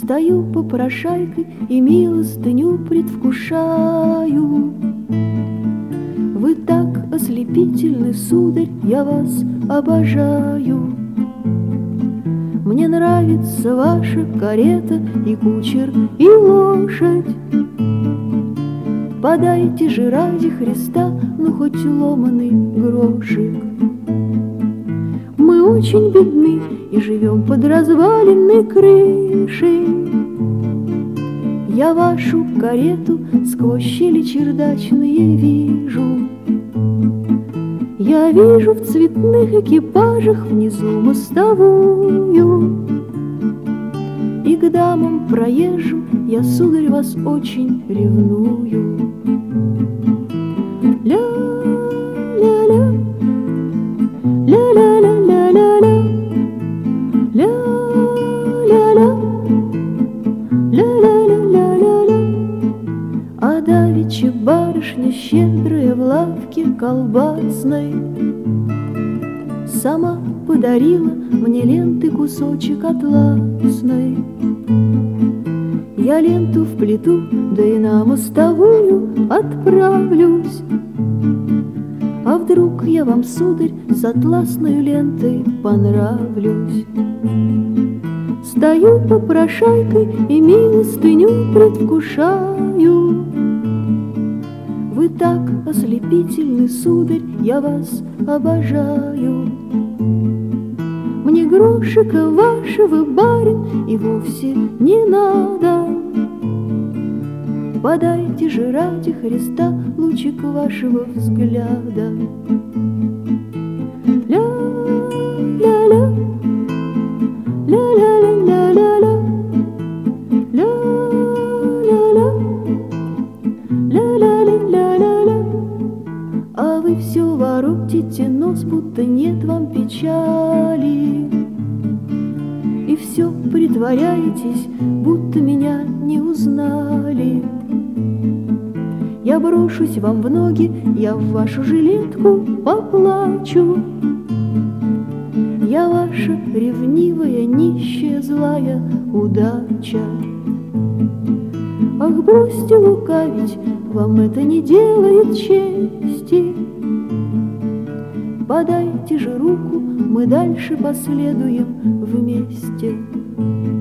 Стою попрошайкой и милостыню предвкушаю. Вы так ослепительны, сударь, я вас обожаю. Мне нравится ваша карета и кучер, и лошадь. Подайте же ради Христа, ну хоть ломаный грошик. Мы очень бедны и живем под разваленной крышей. Я вашу карету сквозь щели чердачные вижу. Я вижу в цветных экипажах внизу мостовую. И к дамам проезжим я, сударь, вас очень ревную. Ля-ля-ля, ля-ля-ля-ля-ля-ля, ля-ля-ля, ля-ля-ля-ля-ля-ля. А давеча барышня щедрая в лавке колбасной сама подарила мне ленты кусочек атласной. Я ленту вплету, да и на мостовую отправлюсь. А вдруг я вам, сударь, с атласной лентой понравлюсь? Стою попрошайкой и милостыню предвкушаю. Вы так ослепительны, сударь, я вас обожаю. Мне грошика вашего, барин, и вовсе не надо. Подайте же ради Христа лучик вашего взгляда. Ля-ля-ля, ля-ля-ля-ля-ля-ля, ля-ля-ля, ля-ля-ля-ля-ля-ля. А вы все воротите нос, будто нет вам печали, и все притворяетесь, будто меня не узнали. Я брошусь вам в ноги, я в вашу жилетку поплачу. Я ваша ревнивая, нищая, злая удача. Ах, бросьте лукавить, вам это не делает чести. Подайте же руку, мы дальше последуем вместе.